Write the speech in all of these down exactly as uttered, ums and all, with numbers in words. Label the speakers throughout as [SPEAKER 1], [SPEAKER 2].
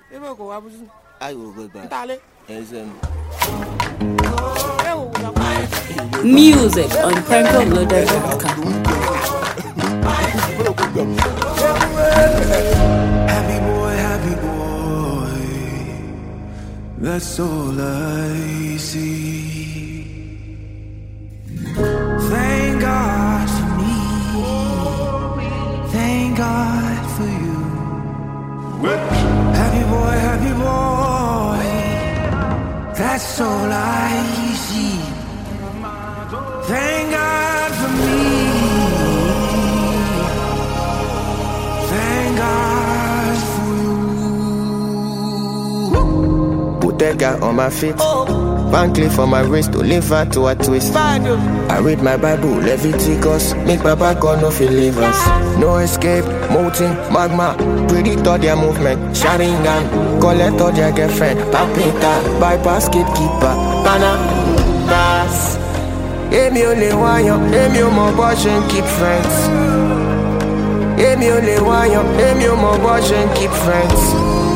[SPEAKER 1] I will go back.
[SPEAKER 2] Music on Pranko Loaded dot com.
[SPEAKER 3] Happy boy, happy boy, that's all I see. Thank God for me, thank God for you. Happy boy, happy boy, that's all I see. Thank God for me, thank God for you.
[SPEAKER 1] Bottega on my feet, Van Cleef on my wrist, Oliver to a twist. I read my Bible, Leviticus, make Papa God no feel leave us. No escape, molten, magma, predator their movement, Sharingan, collect all their girlfriend, Papita, bypass gatekeeper, Bana, Bass. Emi only wanyo, emi o mo bosh and keep friends. Emi only wanyo, emi o mo bosh and keep friends.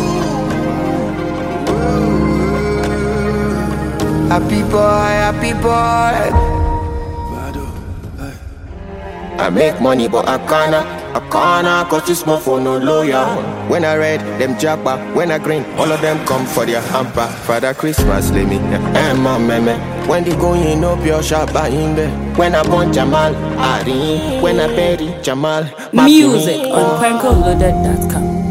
[SPEAKER 1] Happy boy, happy boy. I make money but I can't, I can't, cause this small for no lawyer. When I read them jabba, when I green, all of them come for their hamper. Father Christmas, let me, and my meme. When they go in up your shop, I in there. When I born Jamal, Ari, when I bury Jamal.
[SPEAKER 2] Music on Pranko Loaded dot com.